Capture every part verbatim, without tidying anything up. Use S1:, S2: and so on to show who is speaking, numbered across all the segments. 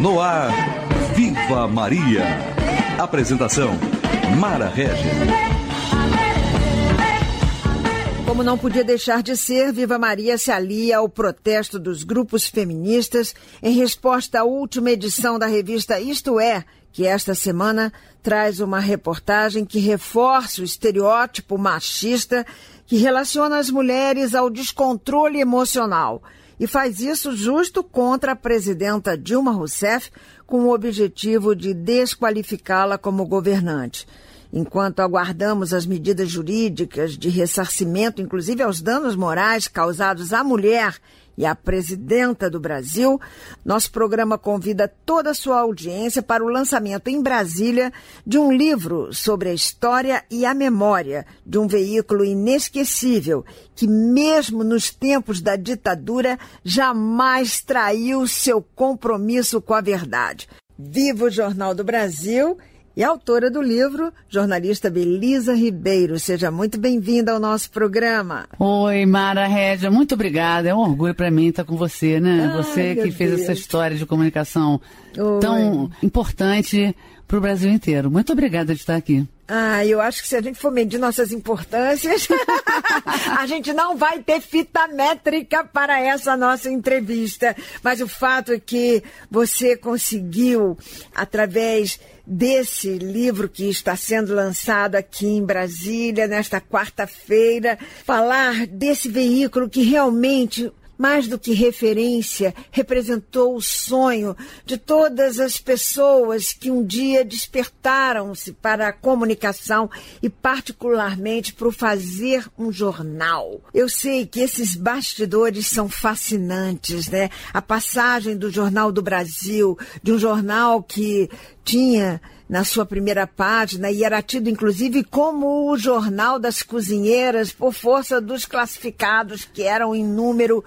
S1: No ar, Viva Maria. Apresentação, Mara Regis.
S2: Como não podia deixar de ser, Viva Maria se alia ao protesto dos grupos feministas em resposta à última edição da revista Isto É, que esta semana traz uma reportagem que reforça o estereótipo machista que relaciona as mulheres ao descontrole emocional e faz isso justo contra a presidenta Dilma Rousseff, com o objetivo de desqualificá-la como governante. Enquanto aguardamos as medidas jurídicas de ressarcimento, inclusive aos danos morais causados à mulher e à presidenta do Brasil, nosso programa convida toda a sua audiência para o lançamento em Brasília de um livro sobre a história e a memória de um veículo inesquecível que, mesmo nos tempos da ditadura, jamais traiu seu compromisso com a verdade. Viva o Jornal do Brasil! E a autora do livro, jornalista Belisa Ribeiro. Seja muito bem-vinda ao nosso programa.
S3: Oi, Mara Régia, muito obrigada. É um orgulho para mim estar com você, né? Ai, você que fez Deus. Essa história de comunicação Oi. Tão importante para o Brasil inteiro. Muito obrigada de estar aqui.
S2: Ah, eu acho que se a gente for medir nossas importâncias, a gente não vai ter fita métrica para essa nossa entrevista. Mas o fato é que você conseguiu, através desse livro que está sendo lançado aqui em Brasília, nesta quarta-feira, falar desse veículo que realmente, mais do que referência, representou o sonho de todas as pessoas que um dia despertaram-se para a comunicação e particularmente para o fazer um jornal. Eu sei que esses bastidores são fascinantes, né? A passagem do Jornal do Brasil, de um jornal que tinha na sua primeira página, e era tido inclusive como o jornal das cozinheiras por força dos classificados, que eram em número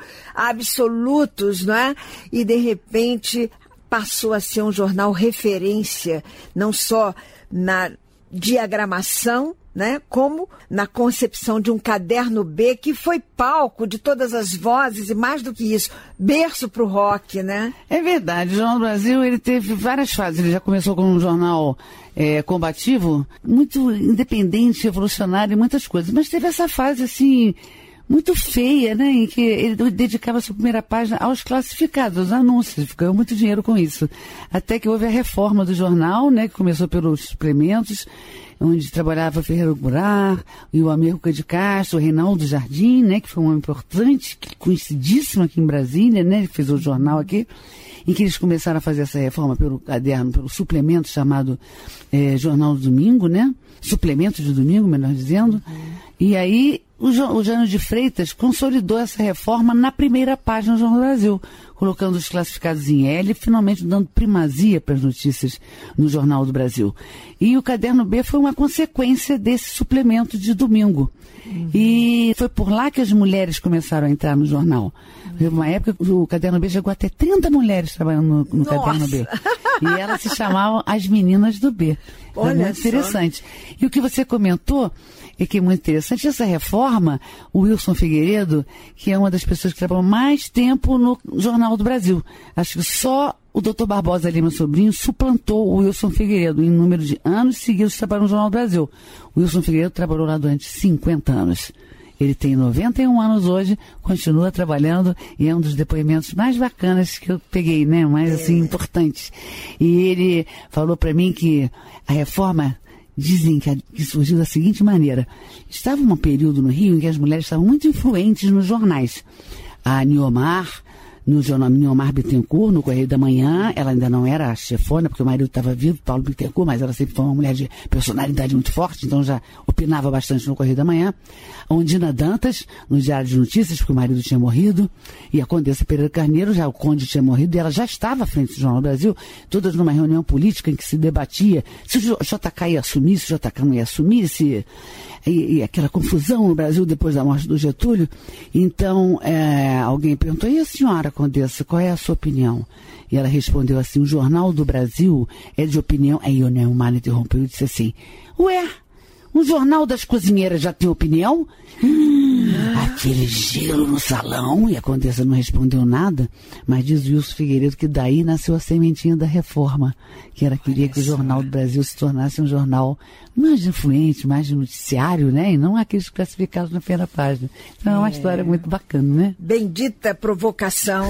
S2: absolutos, não é? E de repente passou a ser um jornal referência, não só na diagramação, né, como na concepção de um caderno B, que foi palco de todas as vozes e, mais do que isso, berço para o rock, né?
S3: É verdade, o Jornal do Brasil ele teve várias fases. Ele já começou como um jornal é, combativo, muito independente, revolucionário e muitas coisas, mas teve essa fase assim muito feia, né, em que ele dedicava a sua primeira página aos classificados, aos anúncios, ganhou muito dinheiro com isso. Até que houve a reforma do jornal, né, que começou pelos suplementos, onde trabalhava Ferreira Goulart, e o Américo de Castro, o Reinaldo Jardim, né, que foi um homem importante, conhecidíssimo aqui em Brasília, né, ele fez o jornal aqui, em que eles começaram a fazer essa reforma pelo caderno, pelo suplemento chamado é, Jornal do Domingo, né, suplemento de domingo, melhor dizendo, uhum. E aí o, o Jânio de Freitas consolidou essa reforma na primeira página do Jornal do Brasil, colocando os classificados em L e finalmente dando primazia para as notícias no Jornal do Brasil. E o Caderno B foi uma consequência desse suplemento de domingo. Uhum. E foi por lá que as mulheres começaram a entrar no jornal. Uhum. Uma época o Caderno B chegou até trinta mulheres trabalhando no, no Caderno B. E elas se chamavam as meninas do B. Olha, é muito interessante. Só. E o que você comentou é que é muito interessante, essa reforma, o Wilson Figueiredo, que é uma das pessoas que trabalhou mais tempo no Jornal do Brasil. Acho que só o doutor Barbosa Lima Sobrinho suplantou o Wilson Figueiredo em número de anos seguidos trabalhando no Jornal do Brasil. O Wilson Figueiredo trabalhou lá durante cinquenta anos. Ele tem noventa e um anos hoje, continua trabalhando e é um dos depoimentos mais bacanas que eu peguei, né? Mais assim, importantes. E ele falou para mim que a reforma, dizem que, a, que surgiu da seguinte maneira. Estava um período no Rio em que as mulheres estavam muito influentes nos jornais. A Niomar, no jornal Niomar Bittencourt, no Correio da Manhã, ela ainda não era a chefona, porque o marido estava vivo, Paulo Bittencourt, mas ela sempre foi uma mulher de personalidade muito forte, então já opinava bastante no Correio da Manhã. A Ondina Dantas, no Diário de Notícias, porque o marido tinha morrido, e a Condessa Pereira Carneiro, já o conde tinha morrido, e ela já estava à frente do Jornal do Brasil, todas numa reunião política em que se debatia se o J K ia assumir, se o J K não ia assumir, se... E, e aquela confusão no Brasil depois da morte do Getúlio. Então, é, alguém perguntou, e a senhora, Condessa, qual é a sua opinião? E ela respondeu assim, o Jornal do Brasil é de opinião... Aí o Neumar interrompeu e disse assim, ué, Um jornal das cozinheiras já tem opinião? Hum, aquele gelo no salão. E a Condessa não respondeu nada, mas diz o Wilson Figueiredo que daí nasceu a sementinha da reforma, que era queria que o Jornal do Brasil se tornasse um jornal mais influente, mais de noticiário, né? E não aqueles classificados na primeira página. Então é uma é. história muito bacana, né?
S2: Bendita provocação.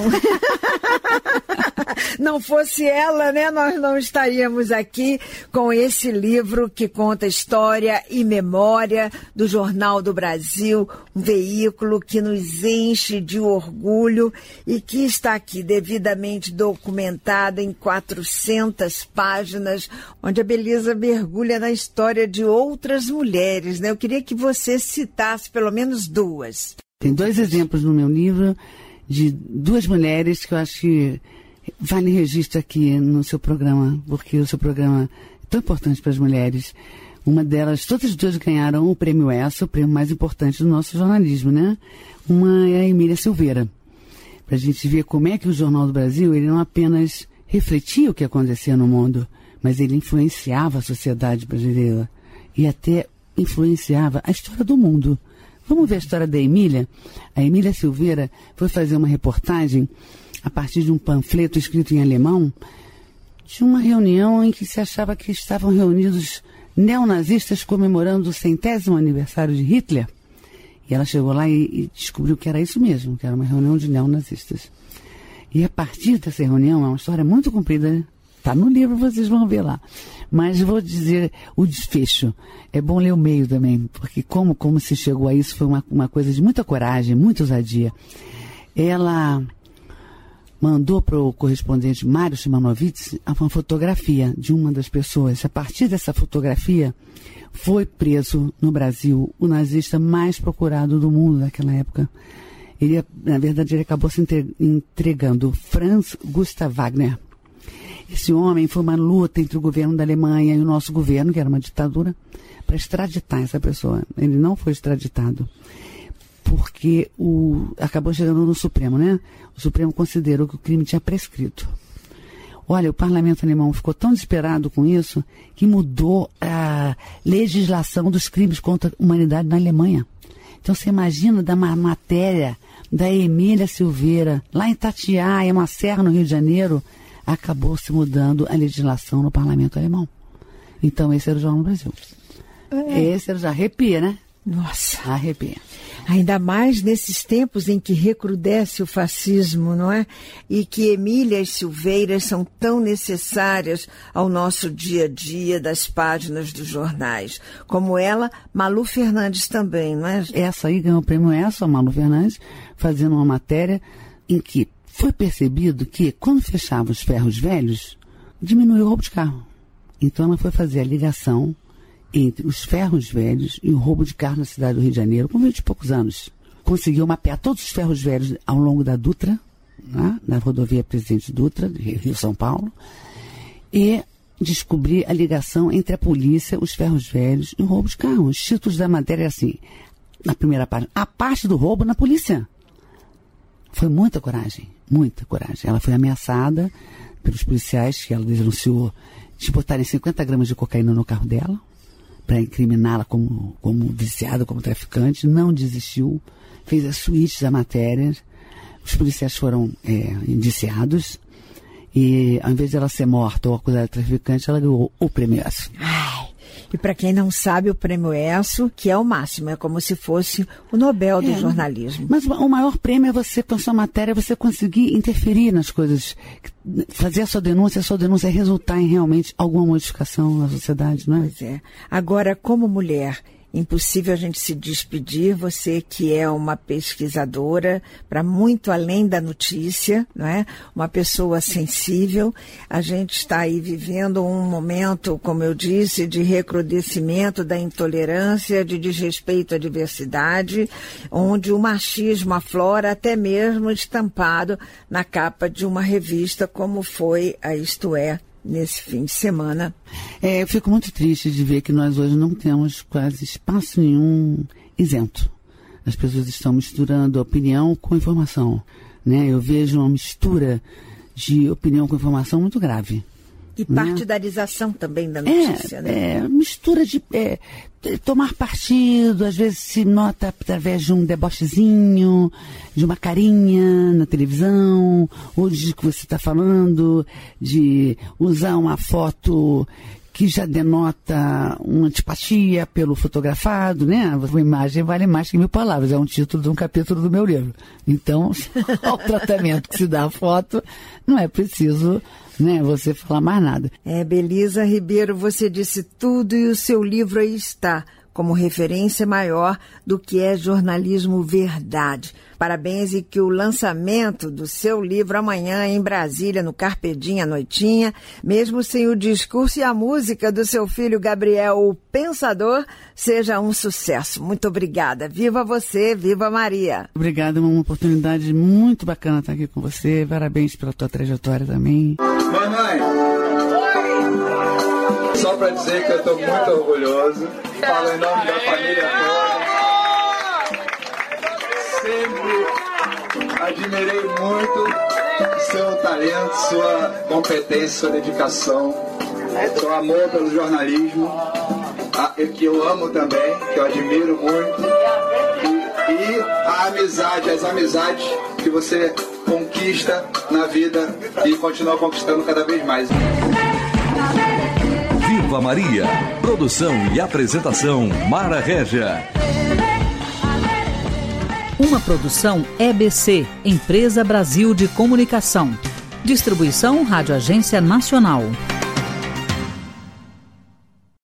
S2: Não fosse ela, né, nós não estaríamos aqui com esse livro que conta história e memória do Jornal do Brasil, um veículo que nos enche de orgulho e que está aqui devidamente documentado em quatrocentas páginas, onde a Belisa mergulha na história de outras mulheres, né? Eu queria que você citasse pelo menos duas.
S3: Tem dois exemplos no meu livro de duas mulheres que eu acho que vale registro aqui no seu programa, porque o seu programa é tão importante para as mulheres. Uma delas, todas as duas ganharam o Prêmio ESSA, o prêmio mais importante do nosso jornalismo, né? Uma é a Emília Silveira. Para a gente ver como é que o Jornal do Brasil, ele não apenas refletia o que acontecia no mundo, mas ele influenciava a sociedade brasileira e até influenciava a história do mundo. Vamos ver a história da Emília? A Emília Silveira foi fazer uma reportagem a partir de um panfleto escrito em alemão, de uma reunião em que se achava que estavam reunidos neonazistas comemorando o centésimo aniversário de Hitler. E ela chegou lá e, e descobriu que era isso mesmo, que era uma reunião de neonazistas. E a partir dessa reunião, é uma história muito comprida, está no livro, vocês vão ver lá. Mas vou dizer o desfecho. É bom ler o meio também, porque como, como se chegou a isso foi uma, uma coisa de muita coragem, muita ousadia. Ela mandou para o correspondente Mário Shimanovitz uma fotografia de uma das pessoas. A partir dessa fotografia, foi preso no Brasil o nazista mais procurado do mundo naquela época. Ele, na verdade, ele acabou se entregando, Franz Gustav Wagner. Esse homem foi uma luta entre o governo da Alemanha e o nosso governo, que era uma ditadura, para extraditar essa pessoa. Ele não foi extraditado, porque o, acabou chegando no Supremo, né? O Supremo considerou que o crime tinha prescrito. Olha, o parlamento alemão ficou tão desesperado com isso que mudou a legislação dos crimes contra a humanidade na Alemanha. Então você imagina da matéria da Emília Silveira, lá em Itatiaia, uma serra no Rio de Janeiro, acabou se mudando a legislação no parlamento alemão. Então esse era o Jornal do Brasil. É. Esse era, já arrepia, né?
S2: Nossa.
S3: Arrepia.
S2: Ainda mais nesses tempos em que recrudesce o fascismo, não é? E que Emília e Silveira são tão necessárias ao nosso dia a dia das páginas dos jornais. Como ela, Malu Fernandes também, não é?
S3: Essa aí ganhou o prêmio ESSA, a Malu Fernandes, fazendo uma matéria em que foi percebido que, quando fechava os ferros velhos, diminuiu o roubo de carro. Então ela foi fazer a ligação entre os ferros velhos e o roubo de carro na cidade do Rio de Janeiro, com vinte e poucos anos. Conseguiu mapear todos os ferros velhos ao longo da Dutra, né, na rodovia Presidente Dutra, Rio-São Paulo, e descobrir a ligação entre a polícia, os ferros velhos e o roubo de carro. Os títulos da matéria é assim, na primeira página, a parte do roubo na polícia. Foi muita coragem, muita coragem. Ela foi ameaçada pelos policiais, que ela denunciou, de botarem cinquenta gramas de cocaína no carro dela, para incriminá-la como, como viciada, como traficante. Não desistiu, fez as suítes da matéria. Os policiais foram é, indiciados e, ao invés de ela ser morta ou acusada de traficante, ela ganhou o prêmio ESSO.
S2: Ai, e para quem não sabe, o prêmio ESSO, que é o máximo, é como se fosse o Nobel do é, jornalismo.
S3: Mas o maior prêmio é você, com a sua matéria, você conseguir interferir nas coisas, fazer a sua denúncia, a sua denúncia resultar em realmente alguma modificação na sociedade, não é?
S2: Pois é. Agora, como mulher, impossível a gente se despedir, você que é uma pesquisadora para muito além da notícia, não é? Uma pessoa sensível. A gente está aí vivendo um momento, como eu disse, de recrudescimento da intolerância, de desrespeito à diversidade, onde o machismo aflora até mesmo estampado na capa de uma revista, como foi a Isto É, nesse fim de semana.
S3: É, eu fico muito triste de ver que nós hoje não temos quase espaço nenhum isento. As pessoas estão misturando opinião com informação, né? Eu vejo uma mistura de opinião com informação muito grave.
S2: E partidarização, né? Também da notícia,
S3: é,
S2: né?
S3: É, mistura de é, tomar partido, às vezes se nota através de um debochezinho, de uma carinha na televisão, ou de que você está falando, de usar uma foto que já denota uma antipatia pelo fotografado, né? Uma imagem vale mais que mil palavras, é um título de um capítulo do meu livro. Então, o tratamento que se dá à foto, não é preciso, né, você falar mais nada.
S2: É, Belisa Ribeiro, você disse tudo e o seu livro aí está, como referência maior do que é jornalismo verdade. Parabéns e que o lançamento do seu livro amanhã em Brasília, no Carpedim à noitinha, mesmo sem o discurso e a música do seu filho Gabriel, o Pensador, seja um sucesso. Muito obrigada. Viva você, viva Maria.
S3: Obrigada, uma oportunidade muito bacana estar aqui com você. Parabéns pela tua trajetória também.
S4: Mamãe, só para dizer que eu estou muito orgulhoso. Falo em nome da família toda. Sempre admirei muito seu talento, sua competência, sua dedicação, seu amor pelo jornalismo, que eu amo também, que eu admiro muito, e, e a amizade, as amizades que você conquista na vida e continua conquistando cada vez mais.
S1: Viva Maria! Produção e apresentação Mara Régia.
S5: Uma produção E B C, Empresa Brasil de Comunicação. Distribuição Rádio Agência Nacional.